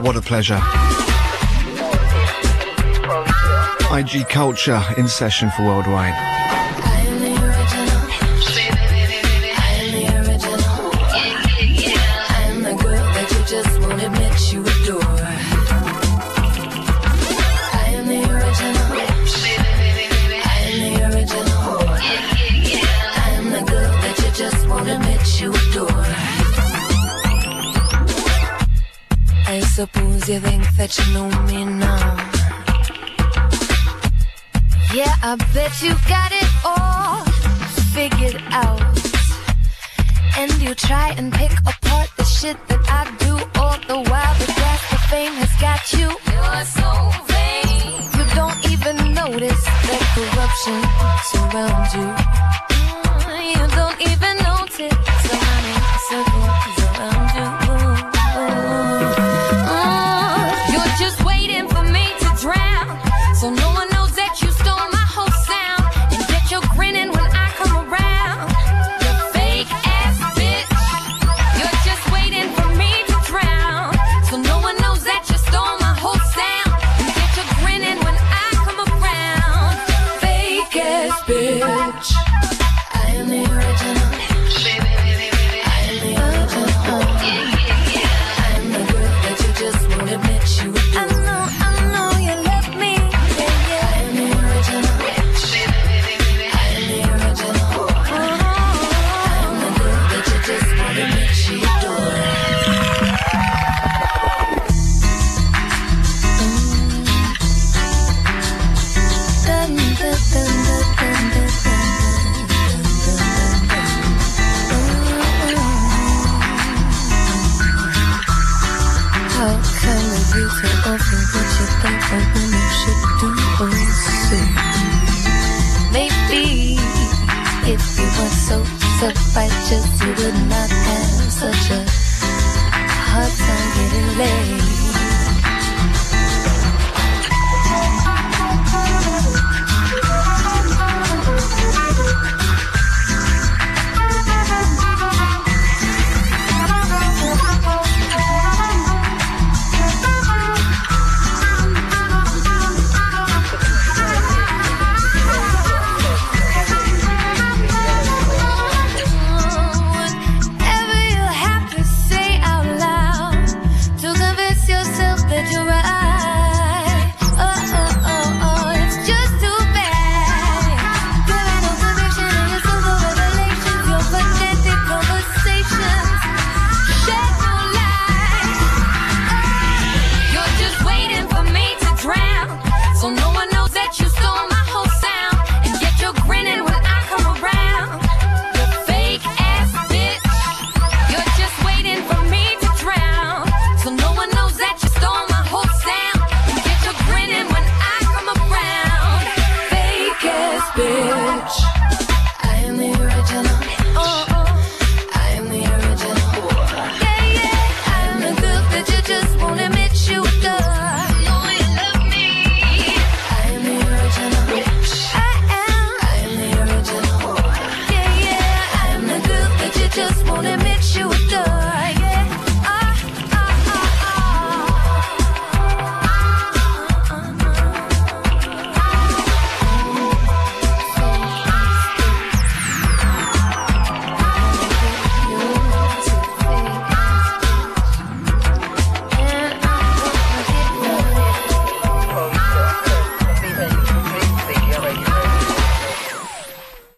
What a pleasure. IG Culture in session for Worldwide. Suppose you think that you know me now. Yeah, I bet you got it all figured out. And you try and pick apart the shit that I do all the while. But that's the fame has got you. You're so vain. You don't even notice that corruption surrounds you. You don't even notice so many circles around you. Just waiting for me to drown, so no one knows that you stole my whole sound. And that you're grinning when I come around. You fake ass bitch. You're just waiting for me to drown, so no one knows that you stole my whole sound. And that you're grinning when I come around. Fake ass bitch. I am the original. I am the original. I am the girl that you just won't admit you. I know you love me. Yeah, yeah. I am the original. I am the original. I am the girl that you just want to make you adore. How kind of you to offer what you think a woman should do or say. Maybe if you weren't so self-righteous, you would not have such a hard time getting laid.